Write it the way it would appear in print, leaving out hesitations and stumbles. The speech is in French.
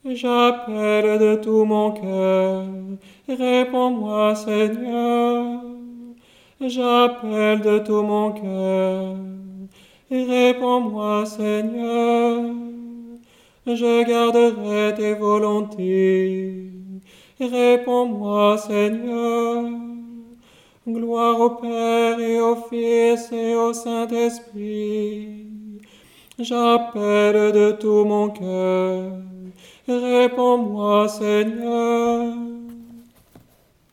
J'appelle de tout mon cœur, réponds-moi Seigneur. J'appelle de tout mon cœur, réponds-moi Seigneur. Je garderai tes volontés, réponds-moi Seigneur. Gloire au Père et au Fils et au Saint-Esprit. J'appelle de tout mon cœur, réponds-moi Seigneur.